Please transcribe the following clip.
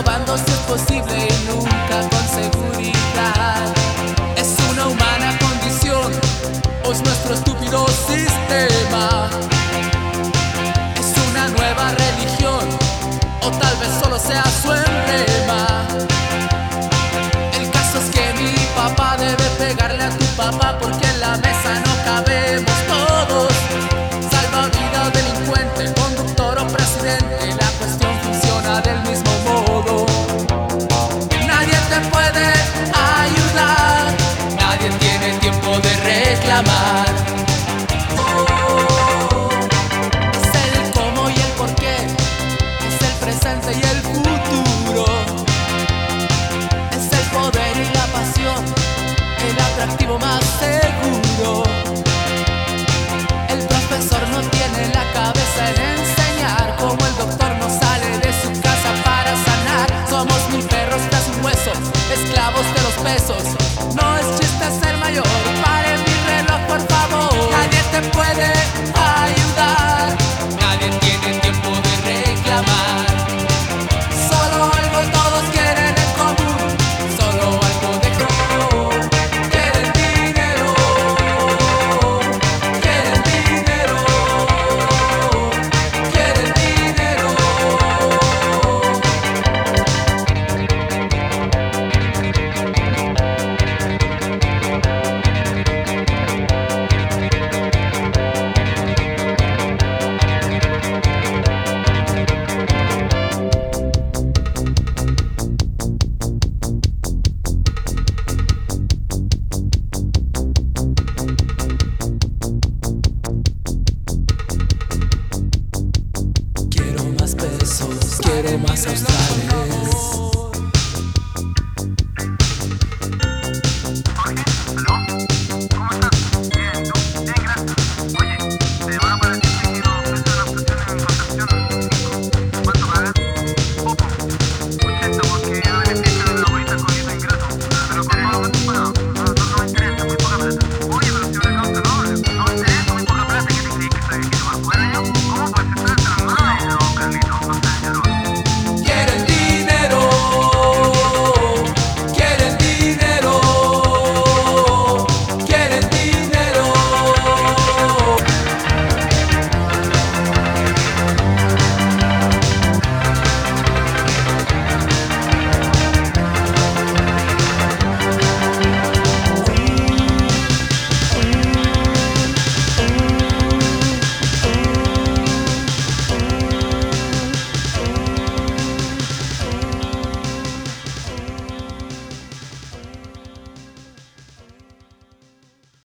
probando si es posible y nunca con seguridad. Es una humana condición o es nuestro estúpido sistema. Es una nueva religión o tal vez solo sea su emblema. El caso es que mi papá debe pegarle a tu papá porque en la mesa no cabemos todos. Salvavidas, delincuente, conductor o presidente, la cuestión funciona del mismo modo. Nadie te puede ayudar, nadie tiene tiempo de reclamar. Es el cómo y el por qué, es el presente y el futuro. Es el poder y la pasión, el atractivo más seguro. El profesor no tiene la cabeza en enseñar, como el doctor no sale de su casa para sanar. Somos mil perros tras un hueso, esclavos de los pesos. No